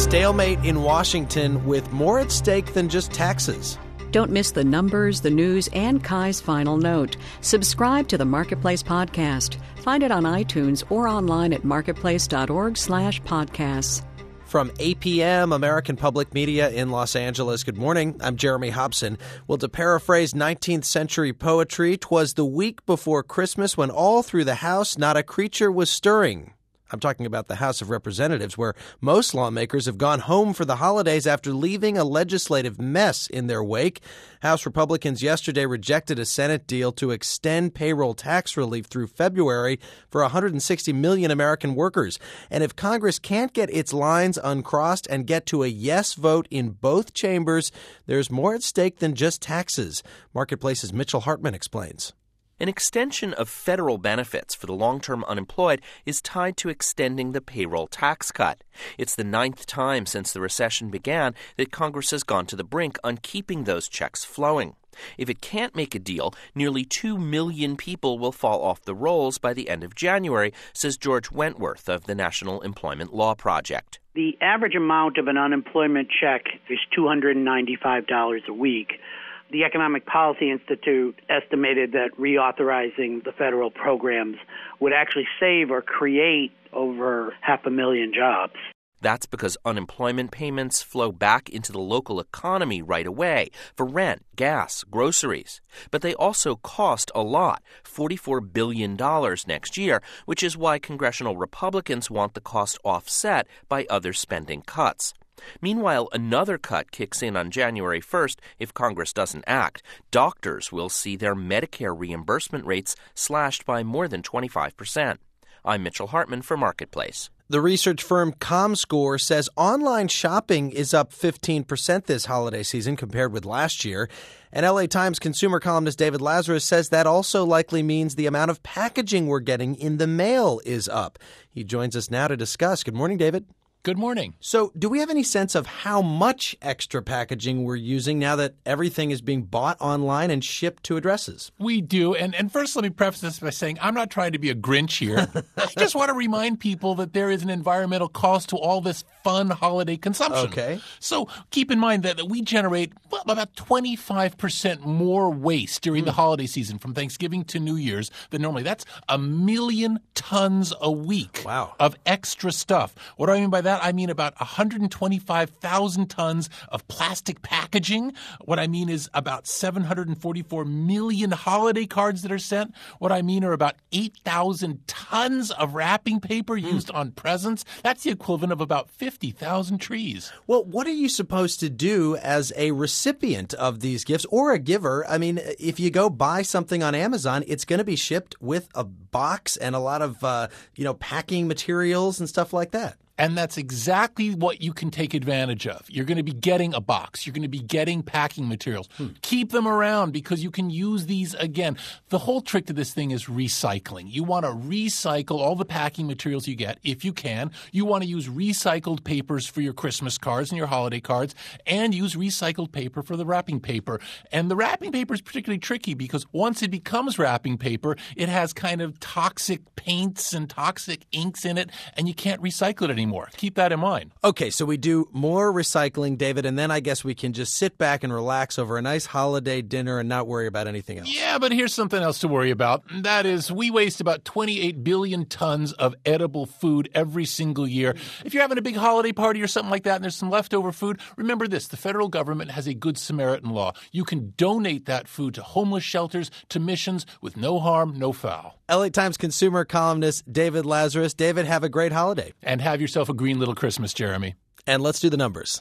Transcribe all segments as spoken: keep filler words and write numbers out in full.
stalemate in Washington with more at stake than just taxes. Don't miss the numbers, the news, and Kai's final note. Subscribe to the Marketplace podcast. Find it on iTunes or online at marketplace.org slash podcasts. From A P M, American Public Media in Los Angeles, good morning. I'm Jeremy Hobson. Well, to paraphrase nineteenth century poetry, 'twas the week before Christmas when all through the house not a creature was stirring. I'm talking about the House of Representatives, where most lawmakers have gone home for the holidays after leaving a legislative mess in their wake. House Republicans yesterday rejected a Senate deal to extend payroll tax relief through February for one hundred sixty million American workers. And if Congress can't get its lines uncrossed and get to a yes vote in both chambers, there's more at stake than just taxes. Marketplace's Mitchell Hartman explains. An extension of federal benefits for the long-term unemployed is tied to extending the payroll tax cut. It's the ninth time since the recession began that Congress has gone to the brink on keeping those checks flowing. If it can't make a deal, nearly two million people will fall off the rolls by the end of January, says George Wentworth of the National Employment Law Project. The average amount of an unemployment check is two hundred ninety-five dollars a week. The Economic Policy Institute estimated that reauthorizing the federal programs would actually save or create over half a million jobs. That's because unemployment payments flow back into the local economy right away for rent, gas, groceries. But they also cost a lot, forty-four billion dollars next year, which is why congressional Republicans want the cost offset by other spending cuts. Meanwhile, another cut kicks in on January first if Congress doesn't act. Doctors will see their Medicare reimbursement rates slashed by more than twenty-five percent. I'm Mitchell Hartman for Marketplace. The research firm ComScore says online shopping is up fifteen percent this holiday season compared with last year. And L A Times consumer columnist David Lazarus says that also likely means the amount of packaging we're getting in the mail is up. He joins us now to discuss. Good morning, David. Good morning. So do we have any sense of how much extra packaging we're using now that everything is being bought online and shipped to addresses? We do. And, and first, let me preface this by saying I'm not trying to be a Grinch here. I just want to remind people that there is an environmental cost to all this fun holiday consumption. Okay. So keep in mind that we generate well, about twenty-five percent more waste during mm. the holiday season from Thanksgiving to New Year's than normally. That's a million tons a week wow. of extra stuff. What do I mean by that? I mean about one hundred twenty-five thousand tons of plastic packaging. What I mean is about seven hundred forty-four million holiday cards that are sent. What I mean are about eight thousand tons of wrapping paper used mm. on presents. That's the equivalent of about fifty thousand trees. Well, what are you supposed to do as a recipient of these gifts or a giver? I mean, if you go buy something on Amazon, it's going to be shipped with a box and a lot of, uh, you know, packing materials and stuff like that. And that's exactly what you can take advantage of. You're going to be getting a box. You're going to be getting packing materials. Hmm. Keep them around because you can use these again. The whole trick to this thing is recycling. You want to recycle all the packing materials you get if you can. You want to use recycled papers for your Christmas cards and your holiday cards and use recycled paper for the wrapping paper. And the wrapping paper is particularly tricky because once it becomes wrapping paper, it has kind of toxic paints and toxic inks in it, and you can't recycle it anymore. Anymore. Keep that in mind. Okay, so we do more recycling, David, and then I guess we can just sit back and relax over a nice holiday dinner and not worry about anything else. Yeah, but here's something else to worry about. That is, we waste about twenty-eight billion tons of edible food every single year. If you're having a big holiday party or something like that and there's some leftover food, remember this. The federal government has a Good Samaritan law. You can donate that food to homeless shelters, to missions with no harm, no foul. L A Times consumer columnist David Lazarus. David, have a great holiday. And have yourself a green little Christmas, Jeremy. And let's do the numbers.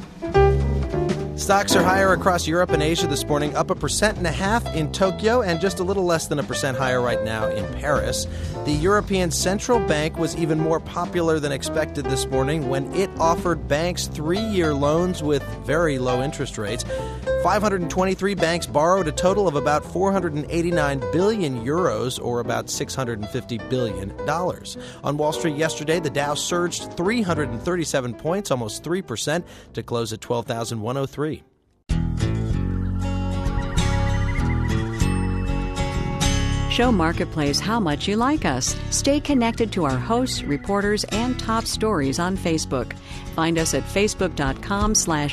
Stocks are higher across Europe and Asia this morning, up a percent and a half in Tokyo and just a little less than a percent higher right now in Paris. The European Central Bank was even more popular than expected this morning when it offered banks three-year loans with very low interest rates. five hundred twenty-three banks borrowed a total of about four hundred eighty-nine billion euros, or about six hundred fifty billion dollars. On Wall Street yesterday, the Dow surged three hundred thirty-seven points, almost three percent, to close at twelve thousand one hundred three. show Marketplace how much you like us. Stay connected to our hosts, reporters, and top stories on Facebook. Find us at facebook.com slash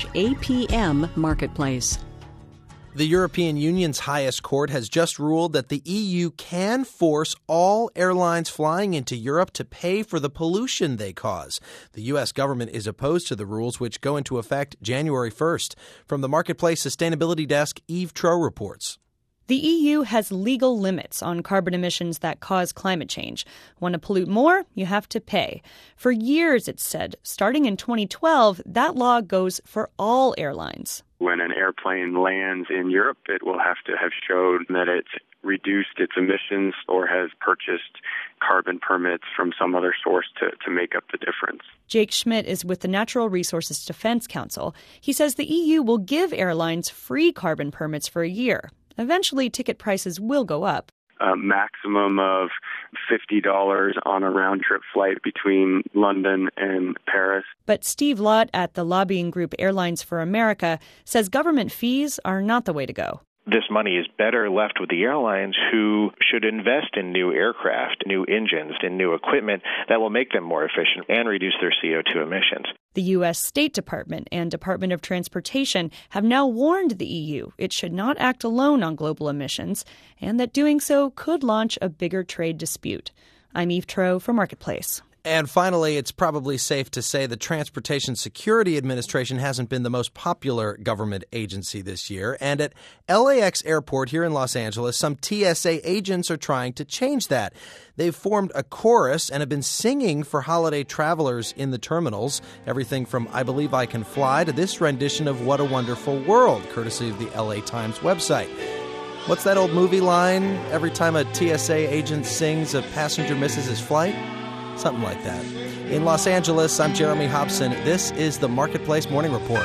APM Marketplace. The European Union's highest court has just ruled that the E U can force all airlines flying into Europe to pay for the pollution they cause. The U S government is opposed to the rules, which go into effect January first. From the Marketplace Sustainability Desk, Eve Troeh reports. The E U has legal limits on carbon emissions that cause climate change. Want to pollute more? You have to pay. For years, it's said. Starting in twenty twelve, that law goes for all airlines. When an airplane lands in Europe, it will have to have showed that it's reduced its emissions or has purchased carbon permits from some other source to, to make up the difference. Jake Schmidt is with the Natural Resources Defense Council. He says the E U will give airlines free carbon permits for a year. Eventually, ticket prices will go up. A maximum of fifty dollars on a round-trip flight between London and Paris. But Steve Lott at the lobbying group Airlines for America says government fees are not the way to go. This money is better left with the airlines, who should invest in new aircraft, new engines, and new equipment that will make them more efficient and reduce their C O two emissions. The U S State Department and Department of Transportation have now warned the E U it should not act alone on global emissions, and that doing so could launch a bigger trade dispute. I'm Eve Troeh for Marketplace. And finally, it's probably safe to say the Transportation Security Administration hasn't been the most popular government agency this year. And at L A X Airport here in Los Angeles, some T S A agents are trying to change that. They've formed a chorus and have been singing for holiday travelers in the terminals. Everything from I Believe I Can Fly to this rendition of What a Wonderful World, courtesy of the L A Times website. What's that old movie line? Every time a T S A agent sings, a passenger misses his flight? Something like that. In Los Angeles, I'm Jeremy Hobson. This is the Marketplace Morning Report.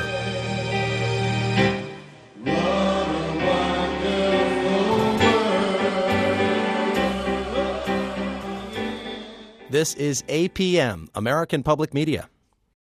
This is A P M, American Public Media.